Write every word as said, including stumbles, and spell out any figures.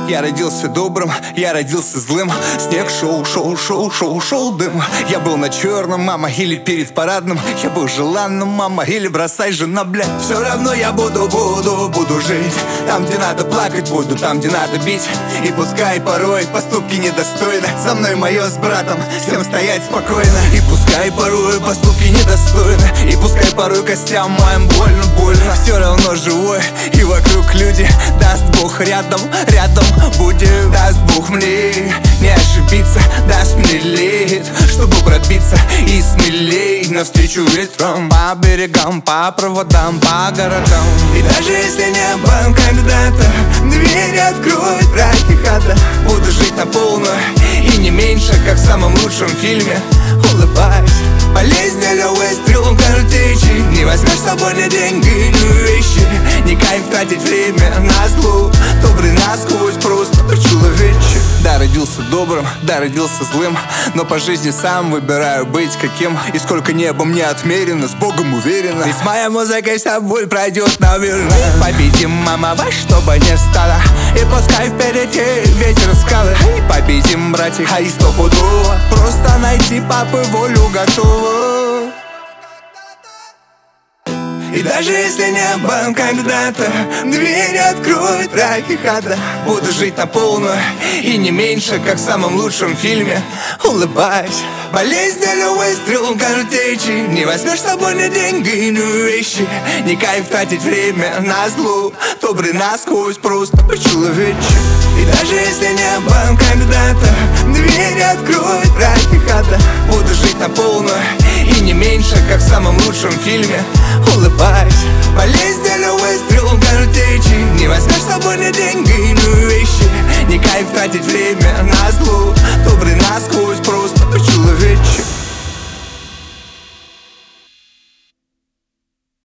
Я родился добрым, я родился злым. Снег шел, шел, шел, шел, шел дым. Я был на черном, мама, или перед парадным. Я был желанным, мама, или бросай, жена, блядь. Все равно я буду, буду, буду жить. Там, где надо плакать, буду, там, где надо бить. И пускай порой поступки недостойны. За мной мое с братом, всем стоять спокойно. И пускай порой поступки недостойны. И пускай порой костям моим больно, больно. Все равно живой, и вокруг люди. Даст Бог рядом, рядом будет. Даст Бог мне не ошибиться. Даст мне лет, чтобы пробиться и смелей навстречу ветрам. По берегам, по проводам, по городам. И даже если небо когда-то двери откроет враги хата, буду жить на полную и не меньше, как в самом лучшем фильме. Улыбаюсь. Болезнь или выстрел картечи. Не возьмешь с собой ни деньги, ни вещи. Не кайф тратить время на зло. Добрый насквозь, просто по-человече. Да, родился добрым, да, родился злым. Но по жизни сам выбираю быть каким. И сколько неба мне отмерено, с Богом уверенно. И с моей музыкой вся боль пройдет, наверное. Победим, мама, во что бы ни стало. И пускай впереди ветер скалы. Победим, братья, а и стопудово. Просто найти папы волю готово. И даже если небо когда-то двери откроет враги хата, буду жить на полную и не меньше, как в самом лучшем фильме. Улыбаюсь. Болезнь или выстрел картечи. Не возьмешь с собой ни деньги, ни вещи. Не кайф тратить время на зло. Добрый насквозь, просто по-человече. И даже если небо когда-то двери откроет враги хата, буду жить на полную и не меньше, как в самом лучшем фильме. Улыбаюсь. Болезнь или выстрел картечи. Не возьмешь с собой ни деньги, ни вещи. Не кайф тратить время на зло. Добрый насквозь, просто